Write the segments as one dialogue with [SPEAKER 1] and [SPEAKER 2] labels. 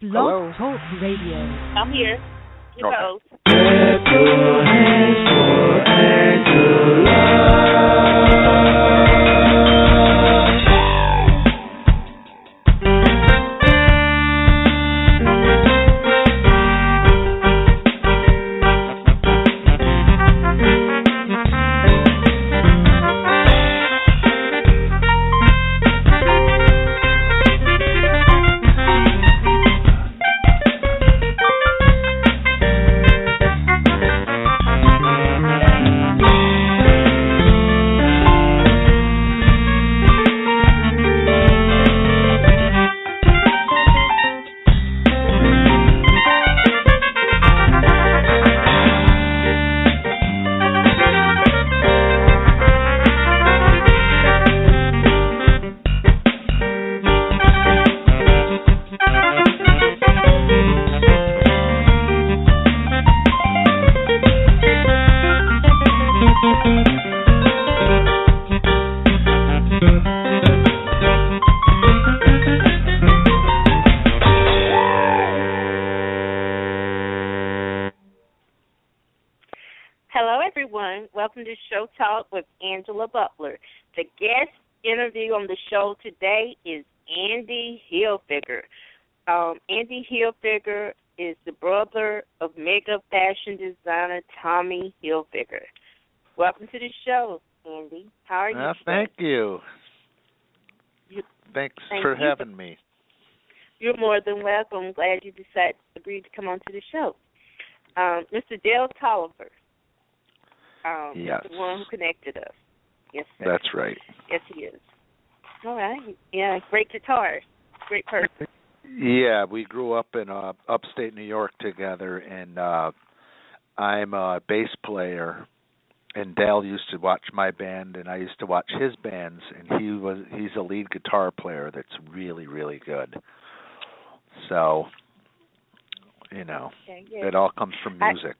[SPEAKER 1] Blog
[SPEAKER 2] Hello.
[SPEAKER 1] Talk Radio.
[SPEAKER 3] I'm here. You
[SPEAKER 2] Okay.
[SPEAKER 3] host.
[SPEAKER 4] Clap your hands for Angela.
[SPEAKER 3] Hello, everyone. Welcome to Show Talk with Angela Butler. The guest interview on the show today is Andy Hilfiger. Andy Hilfiger is the brother of makeup fashion designer Tommy Hilfiger. Welcome to the show, Andy. How are you?
[SPEAKER 2] Thank you. Thanks
[SPEAKER 3] Thank
[SPEAKER 2] for
[SPEAKER 3] you.
[SPEAKER 2] having me.
[SPEAKER 3] You're more than welcome. Glad you agreed to come on to the show. Mr. Dale Tolliver.
[SPEAKER 2] Yes.
[SPEAKER 3] The one who connected us. Yes, sir.
[SPEAKER 2] That's right.
[SPEAKER 3] Yes, he is. All right. Yeah, great guitarist. Great person.
[SPEAKER 2] Yeah, we grew up in upstate New York together, and I'm a bass player. And Dale used to watch my band, and I used to watch his bands. And he's a lead guitar player that's really, really good. So,
[SPEAKER 3] Okay, yeah.
[SPEAKER 2] it all comes from music.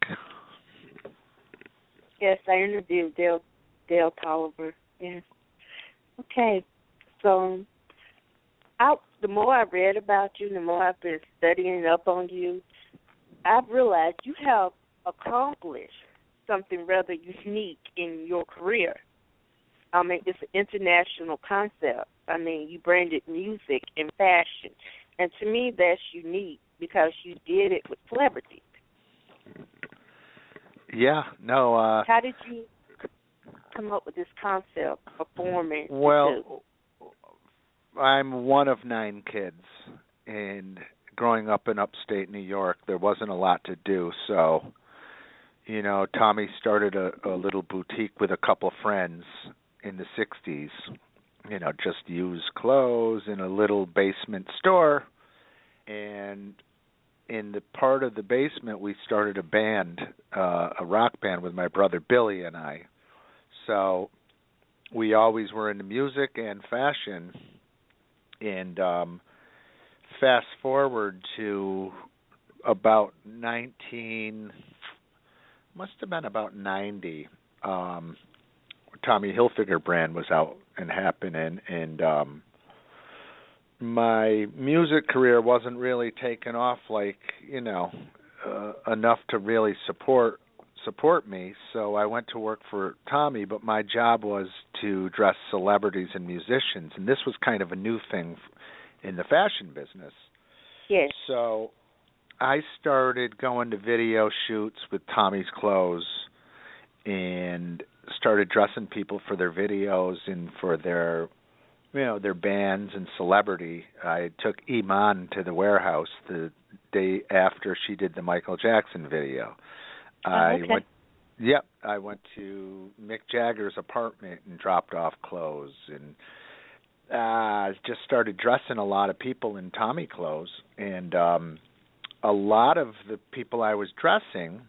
[SPEAKER 3] Yes, I interviewed Dale Tolliver. Yes. Okay. So, the more I read about you, the more I've been studying up on you, I've realized you have accomplished something rather unique in your career. I mean, it's an international concept. I mean, you branded music and fashion. And to me, that's unique because you did it with celebrities.
[SPEAKER 2] Yeah, no.
[SPEAKER 3] How did you come up with this concept of forming?
[SPEAKER 2] Well, I'm one of 9 kids, and growing up in upstate New York, there wasn't a lot to do. So, Tommy started a little boutique with a couple friends in the 60s, just used clothes in a little basement store. And in the part of the basement, we started a band, a rock band with my brother Billy and I. So we always were into music and fashion. And fast forward to about 90, Tommy Hilfiger brand was out and happening, and my music career wasn't really taking off enough to really support me. So I went to work for Tommy, but my job was to dress celebrities and musicians, and this was kind of a new thing in the fashion business.
[SPEAKER 3] Yes.
[SPEAKER 2] So I started going to video shoots with Tommy's clothes and started dressing people for their videos and for their bands and celebrity. I took Iman to the warehouse the day after she did the Michael Jackson video.
[SPEAKER 3] Okay.
[SPEAKER 2] I went to Mick Jagger's apartment and dropped off clothes, and just started dressing a lot of people in Tommy clothes. And a lot of the people I was dressing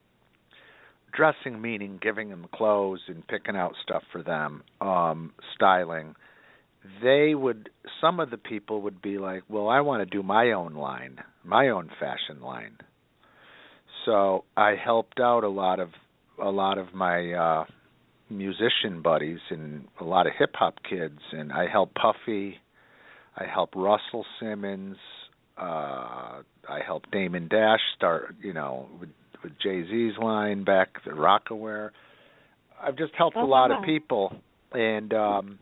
[SPEAKER 2] meaning giving them clothes and picking out stuff for them, styling, some of the people would be like, well, I want to do my own fashion line. So I helped out a lot of my musician buddies and a lot of hip hop kids, and I helped Puffy, I helped Russell Simmons, helped Damon Dash start, with Jay-Z's line back at Rockaware. I've just helped a lot of people. And,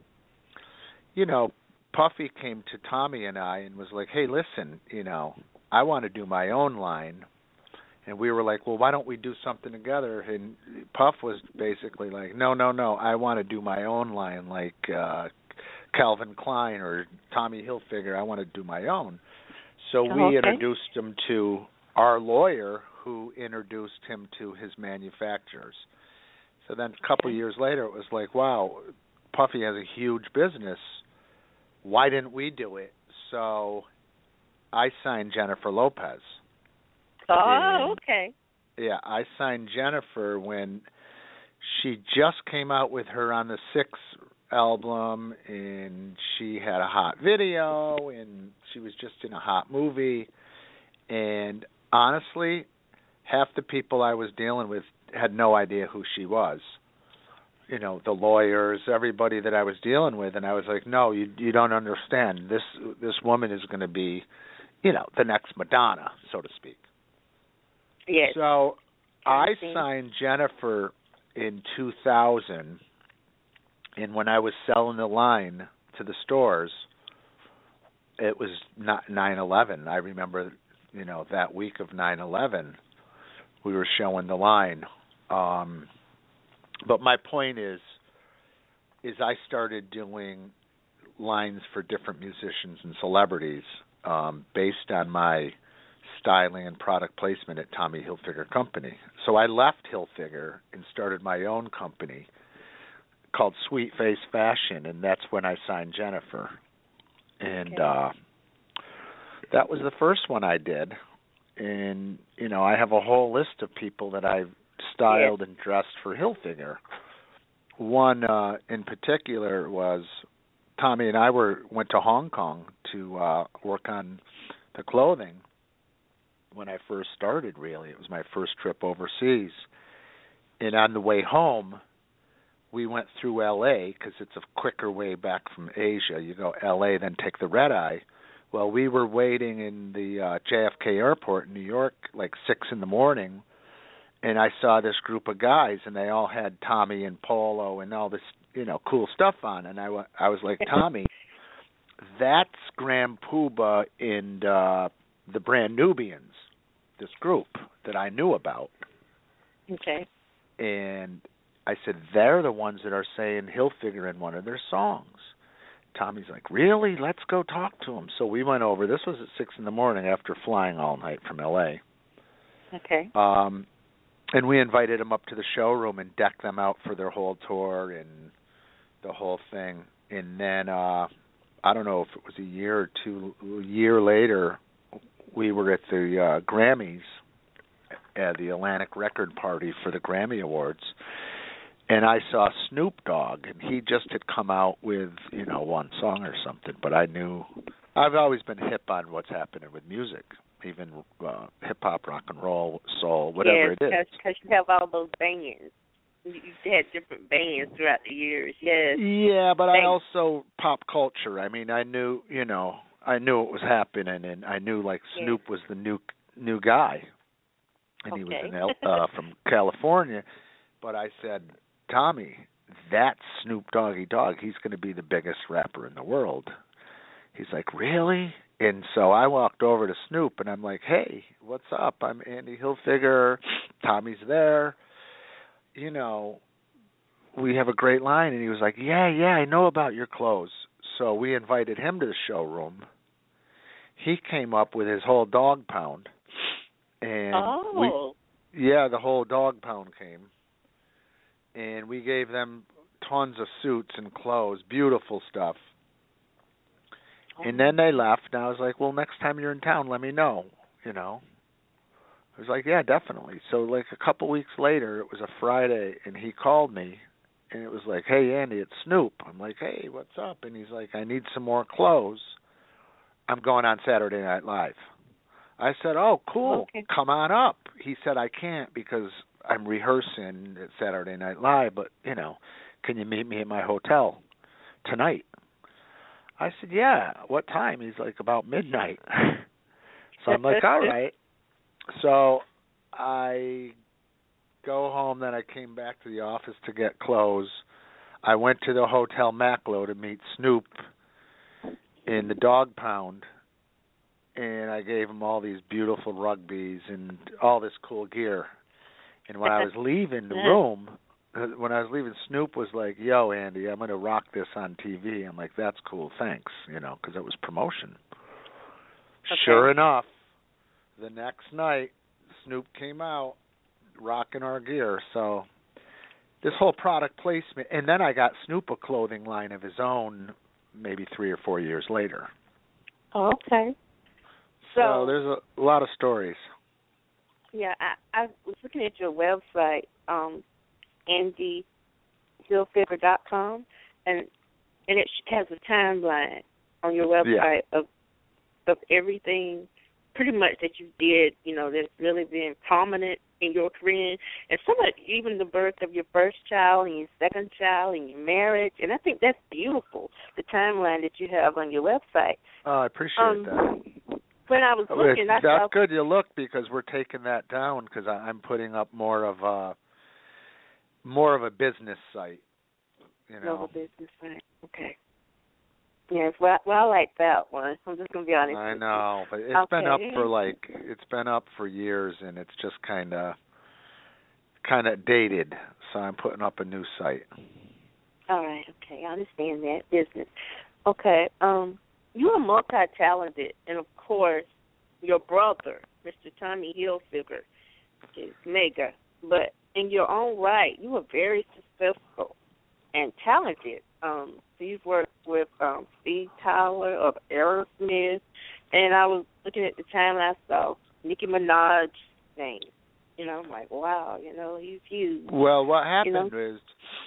[SPEAKER 2] Puffy came to Tommy and I and was like, hey, listen, I want to do my own line. And we were like, well, why don't we do something together? And Puff was basically like, no, I want to do my own line like Calvin Klein or Tommy Hilfiger. I want to do my own. So we introduced him to our lawyer, who introduced him to his manufacturers. So then a couple of years later, it was like, wow, Puffy has a huge business. Why didn't we do it? So I signed Jennifer Lopez.
[SPEAKER 3] Oh, okay.
[SPEAKER 2] Yeah, I signed Jennifer when she just came out with her On the Six album, and she had a hot video, and she was just in a hot movie. And honestly, half the people I was dealing with had no idea who she was. The lawyers, everybody that I was dealing with, and I was like, no, you don't understand. This woman is going to be, the next Madonna, so to speak.
[SPEAKER 3] Yes.
[SPEAKER 2] So I signed Jennifer in 2000, and when I was selling the line to the stores, it was not 9/11. I remember, that week of 9/11, we were showing the line. But my point is I started doing lines for different musicians and celebrities based on my styling and product placement at Tommy Hilfiger Company. So I left Hilfiger and started my own company called Sweet Face Fashion, and that's when I signed Jennifer. And that was the first one I did. And, I have a whole list of people that I've styled and dressed for Hilfiger. One in particular was Tommy and I went to Hong Kong to work on the clothing when I first started, really. It was my first trip overseas. And on the way home, we went through L.A. because it's a quicker way back from Asia. You go L.A., then take the red eye. Well, we were waiting in the JFK airport in New York like 6 in the morning, and I saw this group of guys, and they all had Tommy and Polo and all this, cool stuff on. And I was like, Tommy, that's Graham Puba and the Brand Nubians, this group that I knew about.
[SPEAKER 3] Okay.
[SPEAKER 2] And I said, they're the ones that are saying Hilfiger in one of their songs. Tommy's like, really? Let's go talk to him. So we went over. This was at 6 in the morning after flying all night from L.A.
[SPEAKER 3] Okay.
[SPEAKER 2] And we invited them up to the showroom and decked them out for their whole tour and the whole thing. And then I don't know if it was a year later, we were at the Grammys at the Atlantic Record Party for the Grammy Awards. And I saw Snoop Dogg, and he just had come out with, one song or something. But I knew, I've always been hip on what's happening with music, even hip-hop, rock and roll, soul, whatever it is.
[SPEAKER 3] Yes, because you have all those bands. You've had different bands throughout the years, yes.
[SPEAKER 2] Yeah, but I also, pop culture. I mean, I knew it was happening, and I knew, Snoop was the new guy. And he was from California. But I said, Tommy, that's Snoop Doggy Dogg. He's going to be the biggest rapper in the world. He's like, really? And so I walked over to Snoop, and I'm like, hey, what's up? I'm Andy Hilfiger. Tommy's there. We have a great line. And he was like, yeah, I know about your clothes. So we invited him to the showroom. He came up with his whole dog pound. And the whole dog pound came. And we gave them tons of suits and clothes, beautiful stuff. And then they left, and I was like, well, next time you're in town, let me know, I was like, yeah, definitely. So, a couple weeks later, it was a Friday, and he called me, and it was like, hey, Andy, it's Snoop. I'm like, hey, what's up? And he's like, I need some more clothes. I'm going on Saturday Night Live. I said, oh, cool, come on up. He said, I can't because I'm rehearsing at Saturday Night Live, but, can you meet me at my hotel tonight? I said, yeah, what time? He's like, about midnight. So I'm like, all right. So I go home. Then I came back to the office to get clothes. I went to the Hotel Macklow to meet Snoop in the dog pound, and I gave him all these beautiful rugbies and all this cool gear. And when I was leaving the room, Snoop was like, "Yo, Andy, I'm going to rock this on TV." I'm like, "That's cool, thanks," because it was promotion. Okay. Sure enough, the next night, Snoop came out rocking our gear. So this whole product placement, and then I got Snoop a clothing line of his own maybe 3 or 4 years later.
[SPEAKER 3] Oh, okay.
[SPEAKER 2] So there's a lot of stories.
[SPEAKER 3] Yeah, I was looking at your website, AndyHillfigure.com, and it has a timeline on your website of everything pretty much that you did, that's really been prominent in your career, and some of it, even the birth of your first child and your second child and your marriage, and I think that's beautiful, the timeline that you have on your website.
[SPEAKER 2] Oh, I appreciate that.
[SPEAKER 3] When I was looking,
[SPEAKER 2] that's good you look, because we're taking that down, because I'm putting up more of a business site.
[SPEAKER 3] More of a business site. Okay. Yes, well, I like that one. I'm just gonna be honest.
[SPEAKER 2] I know, but it's been up for years, and it's just kind of dated. So I'm putting up a new site.
[SPEAKER 3] All right. Okay, I understand that business. Okay. You are multi-talented, and of course, your brother, Mr. Tommy Hilfiger, is mega. But in your own right, you are very successful and talented. So you've worked with Steve Tyler of Aerosmith, and I was looking at the timeline, I saw Nicki Minaj's name. I'm like, wow, he's huge.
[SPEAKER 2] Well, what happened is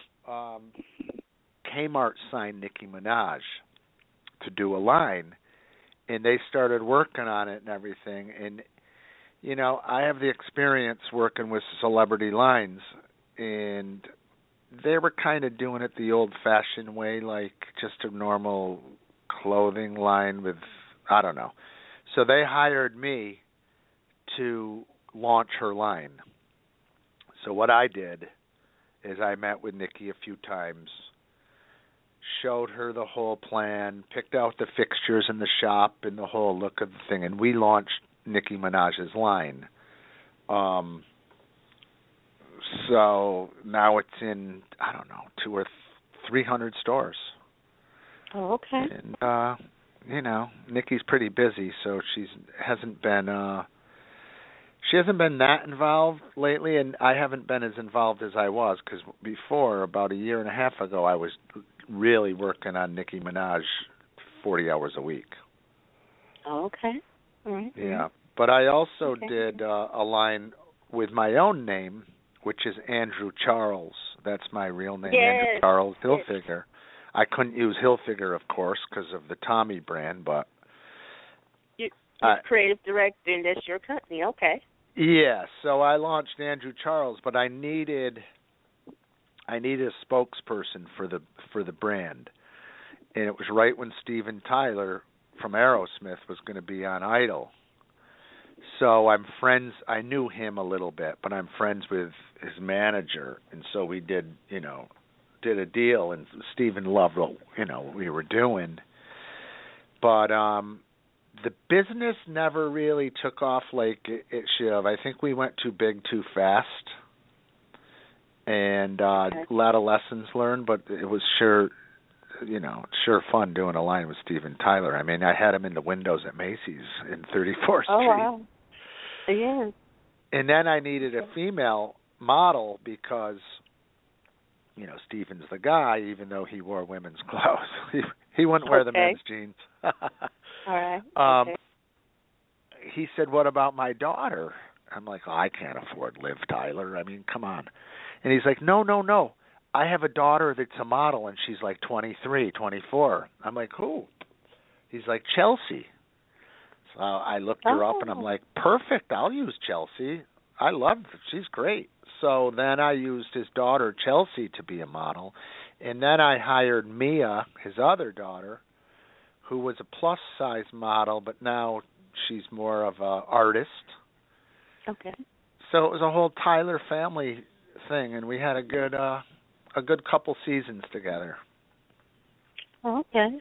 [SPEAKER 2] Kmart signed Nicki Minaj to do a line, and they started working on it and everything. And, I have the experience working with celebrity lines, and they were kind of doing it the old-fashioned way, like just a normal clothing line with, I don't know. So they hired me to launch her line. So what I did is I met with Nicki a few times, showed her the whole plan, picked out the fixtures in the shop and the whole look of the thing, and we launched Nicki Minaj's line. So now it's in, I don't know, 200 or 300 stores.
[SPEAKER 3] Oh, okay.
[SPEAKER 2] And Nicki's pretty busy, so she hasn't been that involved lately, and I haven't been as involved as I was, because before, about a year and a half ago, I was really working on Nicki Minaj 40 hours a week.
[SPEAKER 3] Oh, okay. All right.
[SPEAKER 2] Yeah, but I also did a line with my own name, which is Andrew Charles. That's my real name, Andrew Charles Hilfiger. I couldn't use Hilfiger, of course, because of the Tommy brand, but...
[SPEAKER 3] You're creative director, and that's your company, okay.
[SPEAKER 2] Yeah, so I launched Andrew Charles, but I needed a spokesperson for the brand, and it was right when Steven Tyler from Aerosmith was going to be on Idol. So I'm friends. I knew him a little bit, but I'm friends with his manager, and so we did a deal, and Steven loved what we were doing, but the business never really took off like it should have. I think we went too big too fast, and a lot of lessons learned, but it was sure fun doing a line with Steven Tyler. I mean, I had him in the windows at Macy's in 34th Street.
[SPEAKER 3] Oh, wow. Yeah.
[SPEAKER 2] And then I needed a female model because, Steven's the guy, even though he wore women's clothes. He wouldn't wear the men's jeans.
[SPEAKER 3] All right.
[SPEAKER 2] He said, "What about my daughter?" I'm like, "Oh, I can't afford Liv Tyler. I mean, come on." And he's like, No. I have a daughter that's a model, and she's like 23, 24. I'm like, "Who?" He's like, "Chelsea." So I looked her up, and I'm like, "Perfect. I'll use Chelsea. I love her. She's great." So then I used his daughter, Chelsea, to be a model. And then I hired Mia, his other daughter, who was a plus-size model, but now She's more of a artist.
[SPEAKER 3] Okay.
[SPEAKER 2] So it was a whole Tyler family thing, and we had a good couple seasons together.
[SPEAKER 3] Okay.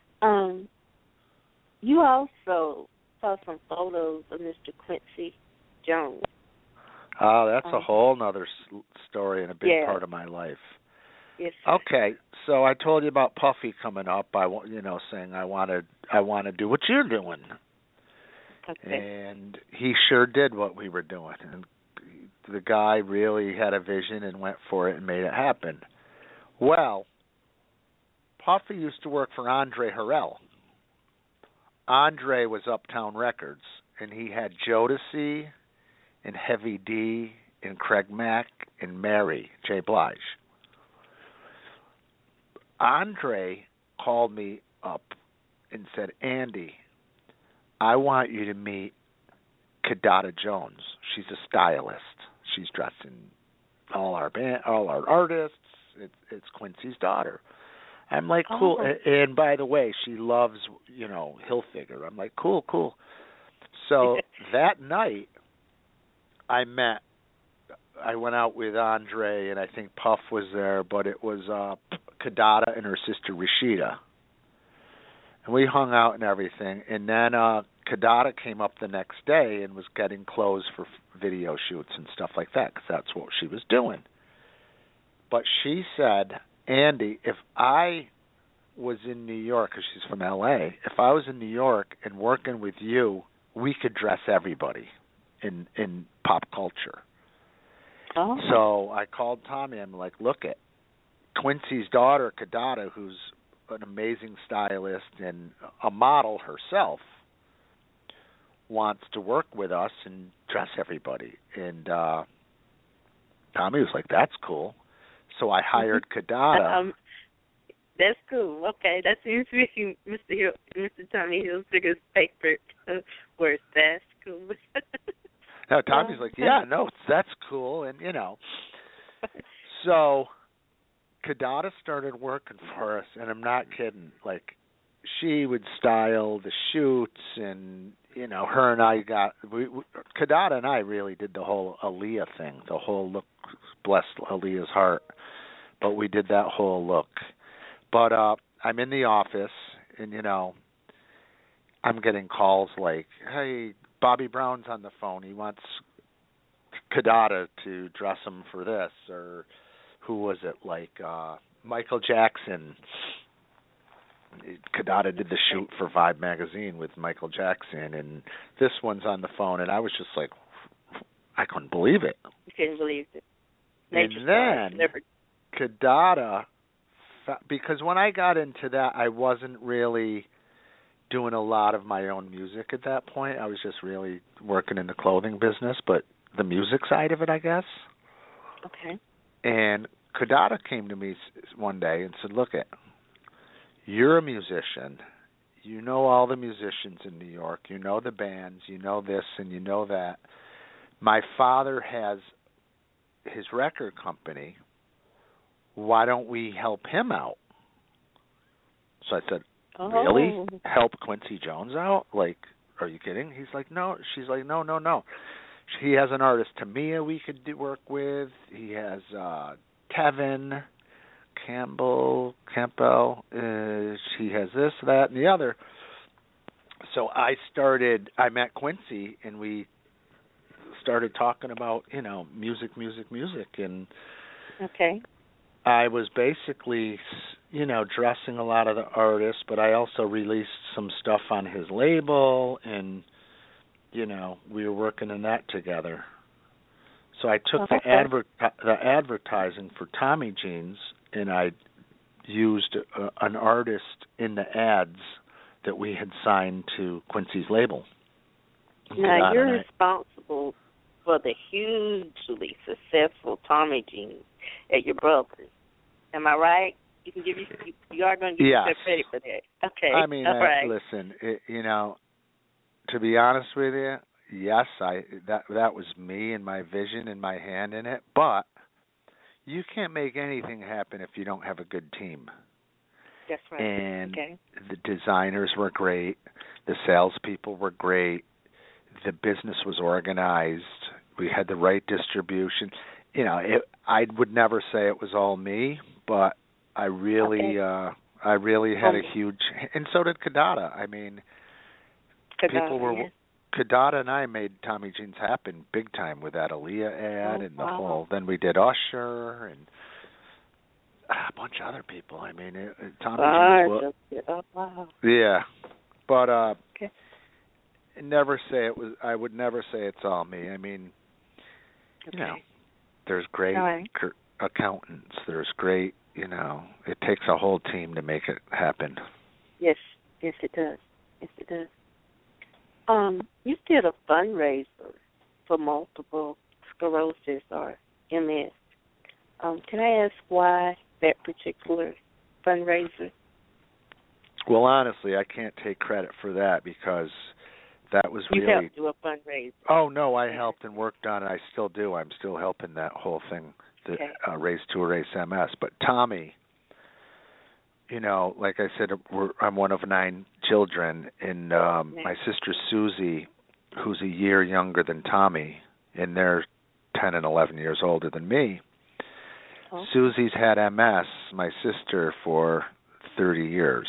[SPEAKER 3] You also saw some photos of Mr. Quincy Jones.
[SPEAKER 2] Oh, that's a whole nother story and a big
[SPEAKER 3] Yeah.
[SPEAKER 2] part of my life.
[SPEAKER 3] Yes.
[SPEAKER 2] Okay, so I told you about Puffy coming up. Saying I want to do what you're doing,
[SPEAKER 3] Okay.
[SPEAKER 2] and he sure did what we were doing. And the guy really had a vision and went for it and made it happen. Well, Puffy used to work for Andre Harrell. Andre was Uptown Records, and he had Jodeci and Heavy D and Craig Mack and Mary J. Blige. Andre called me up and said, Andy, I want you to meet Kidada Jones. She's a stylist. She's dressing all our artists. It's Quincy's daughter. I'm like, cool. And by the way, she loves, Hilfiger. I'm like, cool. So that night, I went out with Andre, and I think Puff was there, but it was Kidada and her sister Rashida. And we hung out and everything. And then Kidada came up the next day and was getting clothes for video shoots and stuff like that, because that's what she was doing. But she said, Andy, if I was in New York, because she's from L.A., if I was in New York and working with you, we could dress everybody in pop culture.
[SPEAKER 3] Oh.
[SPEAKER 2] So I called Tommy. I'm like, look at Quincy's daughter, Kidada, who's an amazing stylist and a model herself, wants to work with us and dress everybody. And Tommy was like, that's cool. So I hired Kidada.
[SPEAKER 3] That's cool. Okay, that seems to be Mr. Tommy Hilfiger's favorite words. That's cool.
[SPEAKER 2] No, Tommy's like, yeah, no, that's cool. And, so Kidada started working for us, and I'm not kidding. Like, she would style the shoots, and, her and I Kidada and I really did the whole Aaliyah thing, the whole look, bless Aaliyah's heart. But we did that whole look. But I'm in the office, and, I'm getting calls like, hey, Bobby Brown's on the phone. He wants Kidada to dress him for this. Or who was it? Like Michael Jackson. Kidada did the shoot for Vibe magazine with Michael Jackson, and this one's on the phone. And I was just like, I couldn't believe it.
[SPEAKER 3] You couldn't believe it.
[SPEAKER 2] And then Kidada, because when I got into that, I wasn't really doing a lot of my own music at that point. I was just really working in the clothing business, but the music side of it, I guess.
[SPEAKER 3] Okay.
[SPEAKER 2] And Kidada came to me one day and said, look, you're a musician. You know all the musicians in New York. You know the bands. You know this and you know that. My father has his record company. Why don't we help him out? So I said, really? Help Quincy Jones out? Like, are you kidding? He's like, no. She's like, no. He has an artist, Tamia, we could work with. He has Tevin Campbell. He has this, that, and the other. So I met Quincy, and we started talking about, music. And
[SPEAKER 3] okay.
[SPEAKER 2] I was basically, dressing a lot of the artists, but I also released some stuff on his label, and, we were working in that together. So I took the advertising for Tommy Jeans, and I used an artist in the ads that we had signed to Quincy's label.
[SPEAKER 3] Now, you're responsible for the hugely successful Tommy Jeans at your brother's. Am I right? You are going to give yourself credit for that. Okay.
[SPEAKER 2] I mean,
[SPEAKER 3] right.
[SPEAKER 2] Listen, to be honest with you, yes, that was me and my vision and my hand in it. But you can't make anything happen if you don't have a good team.
[SPEAKER 3] That's right.
[SPEAKER 2] And
[SPEAKER 3] Okay.
[SPEAKER 2] the designers were great. The salespeople were great. The business was organized. We had the right distribution. You know, I would never say it was all me, but I really had a huge, and so did Kadada. I mean, people were.
[SPEAKER 3] Yes.
[SPEAKER 2] Kadada and I made Tommy Jeans happen big time with that Aaliyah ad and the whole. Then we did Usher and a bunch of other people. I mean, Tommy Jeans.
[SPEAKER 3] Wow.
[SPEAKER 2] Yeah, but
[SPEAKER 3] Okay.
[SPEAKER 2] never say it was. I would never say it's all me. I mean, you know, there's great accountants. There's great. You know, it takes a whole team to make it happen.
[SPEAKER 3] Yes. Yes, it does. Yes, it does. You did a fundraiser for multiple sclerosis or MS. Can I ask why that particular fundraiser?
[SPEAKER 2] Well, honestly, I can't take credit for that because that was really...
[SPEAKER 3] You helped do a fundraiser.
[SPEAKER 2] Oh, no, I helped and worked on it. I still do. I'm still helping that whole thing, Race to Erase MS. But Tommy, you know, like I said, I'm one of 9 children, and my sister Susie, who's a year younger than Tommy, and they're 10 and 11 years older than me. Oh. Susie's had MS, my sister, for 30 years.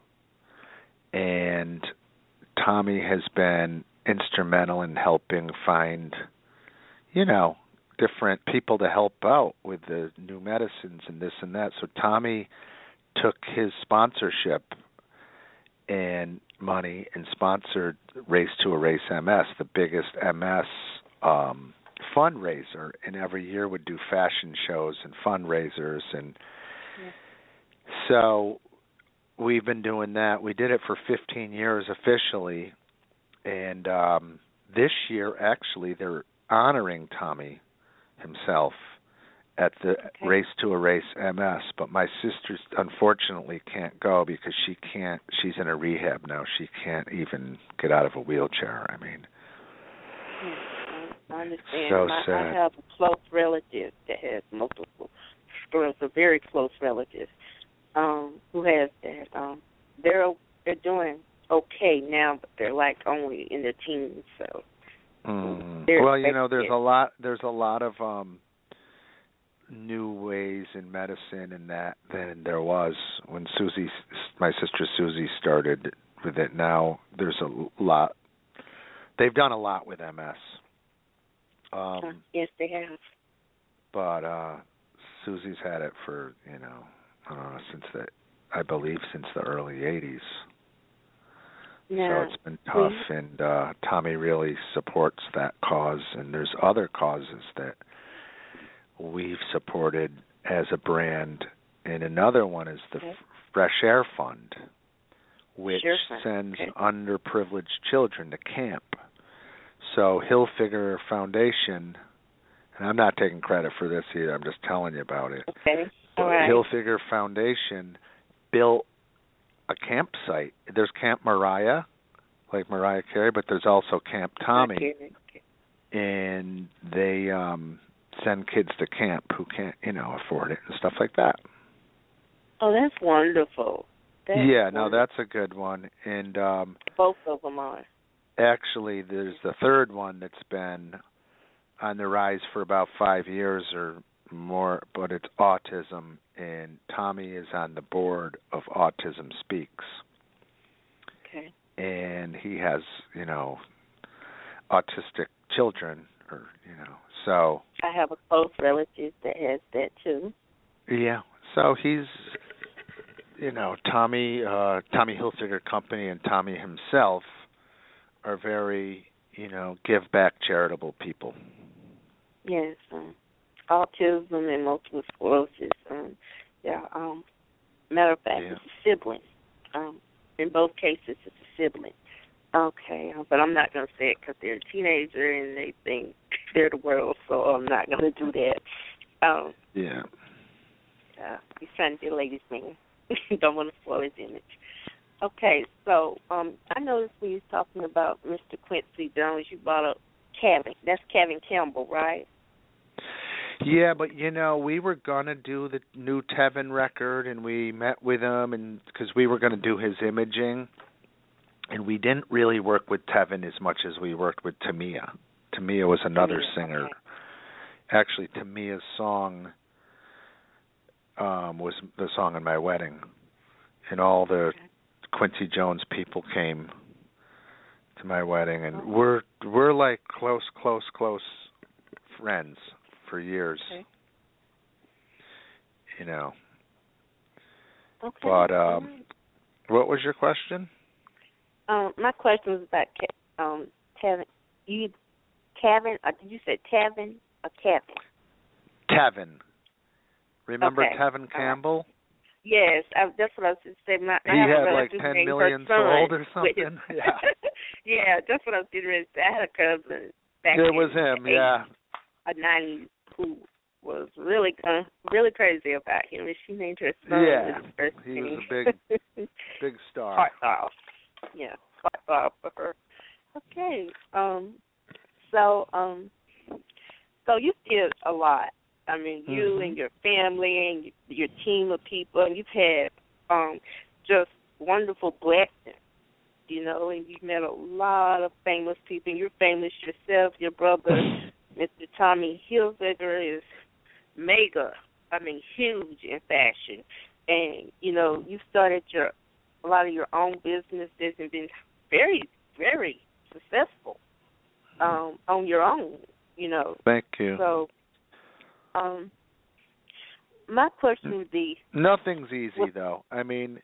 [SPEAKER 2] And Tommy has been instrumental in helping find, you know, different people to help out with the new medicines and this and that. So Tommy took his sponsorship and money and sponsored Race to Erase MS, the biggest MS fundraiser, and every year would do fashion shows and fundraisers. And so we've been doing that. We did it for 15 years officially, and this year, actually, they're honoring Tommy himself at the Race to Erase MS, but my sister unfortunately can't go because she's in a rehab now. She can't even get out of a wheelchair. I mean,
[SPEAKER 3] I understand.
[SPEAKER 2] So sad.
[SPEAKER 3] I have a close relative that has multiple sclerosis, a very close relative who has that. They're doing okay now, but they're like only in the teens. So,
[SPEAKER 2] well, you know, there's a lot of new ways in medicine and that than there was when my sister Susie started with it. Now there's a lot. They've done a lot with MS.
[SPEAKER 3] Yes, they have.
[SPEAKER 2] But Susie's had it for, you know, I don't know, I believe since the early 80s.
[SPEAKER 3] Yeah.
[SPEAKER 2] So it's been tough, and Tommy really supports that cause. And there's other causes that we've supported as a brand, and another one is the Fresh Air Fund, which sends underprivileged children to camp. So Hilfiger Foundation, and I'm not taking credit for this either, I'm just telling you about it.
[SPEAKER 3] Okay. All right.
[SPEAKER 2] Hilfiger Foundation built a campsite. There's Camp Mariah, like Mariah Carey, but there's also Camp Tommy. And they send kids to camp who can't, you know, afford it and stuff like that.
[SPEAKER 3] Oh, that's wonderful.
[SPEAKER 2] No, that's a good one. And
[SPEAKER 3] both of them are.
[SPEAKER 2] Actually, there's the third one that's been on the rise for about 5 years or more, but it's autism, and Tommy is on the board of Autism Speaks.
[SPEAKER 3] Okay.
[SPEAKER 2] And he has, you know, autistic children, or, you know, so.
[SPEAKER 3] I have a close relative that has that too.
[SPEAKER 2] Yeah, so he's, you know, Tommy Hilfiger Company and Tommy himself are very, you know, give back charitable people.
[SPEAKER 3] Yes, autism and multiple sclerosis. Matter of fact, it's a sibling. In both cases, it's a sibling. Okay, but I'm not going to say it because they're a teenager and they think they're the world, so I'm not going to do that. He's trying to be a ladies' man. Don't want to spoil his image. Okay, so I noticed when you was talking about Mr. Quincy Jones, you brought up Kevin. That's Kevin Campbell, right?
[SPEAKER 2] Yeah, but we were gonna do the new Tevin record, and we met with him, and because we were gonna do his imaging, and we didn't really work with Tevin as much as we worked with Tamia. Tamia was another singer.
[SPEAKER 3] Okay.
[SPEAKER 2] Actually, Tamia's song was the song in my wedding, and all the Quincy Jones people came to my wedding, and we're like close friends for years.
[SPEAKER 3] Okay. Okay.
[SPEAKER 2] But what was your question?
[SPEAKER 3] My question was about Tevin. Kevin? Did you say Tevin or Kevin?
[SPEAKER 2] Tevin. Remember
[SPEAKER 3] Okay.
[SPEAKER 2] Tevin Campbell?
[SPEAKER 3] Yes, that's what I was going to say.
[SPEAKER 2] He had like 10 million sold or something. Yeah.
[SPEAKER 3] Yeah, that's what I was getting ready to say. I had a cousin back
[SPEAKER 2] It
[SPEAKER 3] in
[SPEAKER 2] was him,
[SPEAKER 3] the 80s,
[SPEAKER 2] yeah.
[SPEAKER 3] a 90s who was really crazy about him, and she named her son.
[SPEAKER 2] Yeah,
[SPEAKER 3] his first
[SPEAKER 2] he
[SPEAKER 3] name.
[SPEAKER 2] was a big star.
[SPEAKER 3] Heart off. Yeah, heart off for her. Okay. So you did a lot. I mean, you and your family and your team of people, and you've had just wonderful blessings, and you've met a lot of famous people. And you're famous yourself. Your brother, Mr. Tommy Hilfiger, is mega, huge in fashion. And, you started a lot of your own businesses and been very, very successful on your own,
[SPEAKER 2] Thank you.
[SPEAKER 3] So, my question would be...
[SPEAKER 2] Nothing's easy, though. I mean,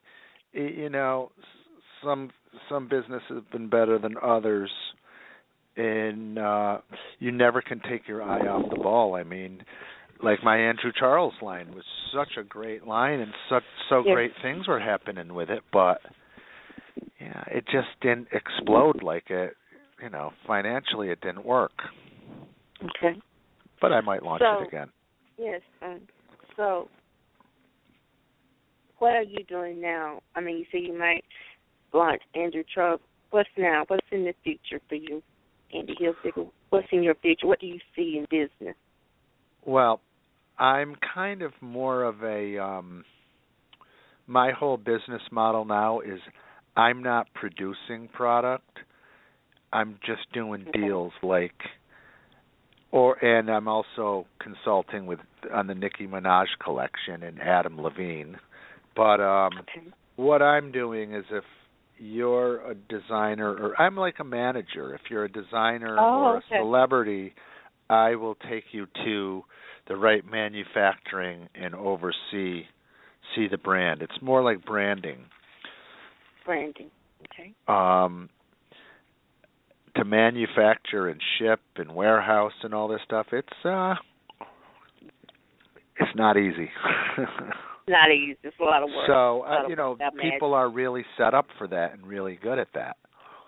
[SPEAKER 2] some businesses have been better than others, and you never can take your eye off the ball. I mean, like my Andrew Charles line was such a great line, and great things were happening with it, but it just didn't explode like it. Financially it didn't work.
[SPEAKER 3] Okay.
[SPEAKER 2] But I might launch it again.
[SPEAKER 3] Yes. So, what are you doing now? I mean, you say you might launch Andrew Charles. What's now? What's in the future for you, Andy Hilfiger? What's in your future? What do you see in business?
[SPEAKER 2] Well, I'm kind of more of a my whole business model now is I'm not producing product. I'm just doing deals and I'm also consulting on the Nicki Minaj collection and Adam Levine. But what I'm doing is if you're a designer, or I'm like a manager, if you're a designer or a celebrity, I will take you to the right manufacturing and oversee the brand. It's more like branding.
[SPEAKER 3] Branding, okay.
[SPEAKER 2] To manufacture and ship and warehouse and all this stuff, it's not easy.
[SPEAKER 3] Not easy. It's a lot of work.
[SPEAKER 2] So, people are really set up for that and really good at that.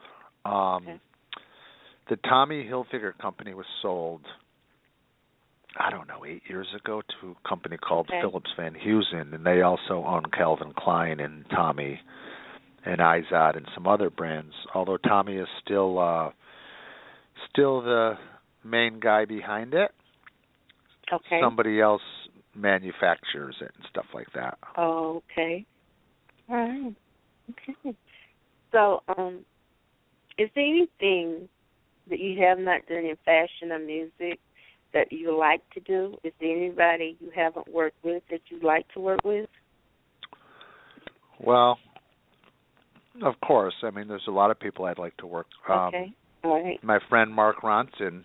[SPEAKER 2] The Tommy Hilfiger company was sold, 8 years ago to a company called Phillips Van Heusen, and they also own Calvin Klein and Tommy and Izod and some other brands, although Tommy is still the main guy behind it.
[SPEAKER 3] Okay.
[SPEAKER 2] Somebody else manufactures it and stuff like that.
[SPEAKER 3] Oh, okay. All right. Okay. So, is there anything that you have not done in fashion or music that you like to do? Is there anybody you haven't worked with that you'd like to work with?
[SPEAKER 2] Well, of course. I mean, there's a lot of people I'd like to work.
[SPEAKER 3] Okay. All right.
[SPEAKER 2] My friend Mark Ronson,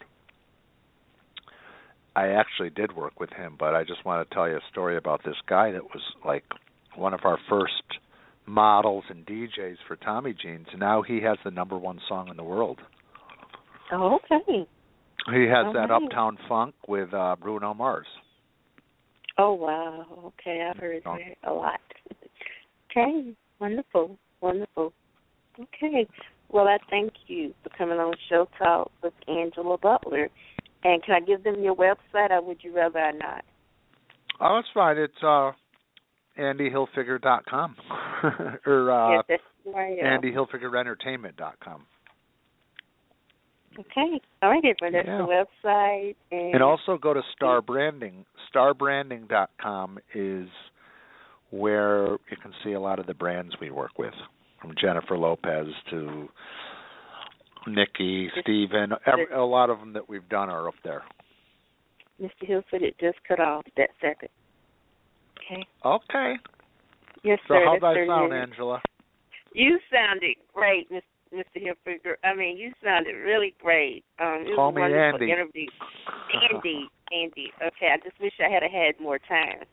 [SPEAKER 2] I actually did work with him, but I just want to tell you a story about this guy that was like one of our first models and DJs for Tommy Jeans. Now he has the #1 song in the world.
[SPEAKER 3] Oh, okay.
[SPEAKER 2] He has that Uptown Funk with Bruno Mars.
[SPEAKER 3] Oh, wow. Okay, I've heard that a lot. Okay, wonderful. Okay. Well, I thank you for coming on Show Talk with Angela Butler. And can I give them your website, or would you rather I not?
[SPEAKER 2] Oh, it's fine. It's AndyHilfiger.com or
[SPEAKER 3] yes, that's right.
[SPEAKER 2] AndyHilfigerEntertainment.com.
[SPEAKER 3] Okay. All right, everyone. That's the website.
[SPEAKER 2] And also go to Star Branding. StarBranding.com is where you can see a lot of the brands we work with, from Jennifer Lopez to Nikki, Steven. A lot of them that we've done are up there.
[SPEAKER 3] Mr. Hilford, it just cut off that second. Okay.
[SPEAKER 2] Okay.
[SPEAKER 3] Yes,
[SPEAKER 2] so
[SPEAKER 3] sir.
[SPEAKER 2] So how'd I sound, Angela?
[SPEAKER 3] You sounded great, Mr. Hilford. I mean, you sounded really great. It
[SPEAKER 2] Call
[SPEAKER 3] was
[SPEAKER 2] me
[SPEAKER 3] a wonderful
[SPEAKER 2] Andy.
[SPEAKER 3] interview. Andy. Okay, I just wish I had more time.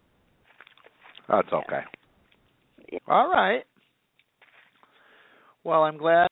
[SPEAKER 2] That's okay. Yeah. All right. Well, I'm glad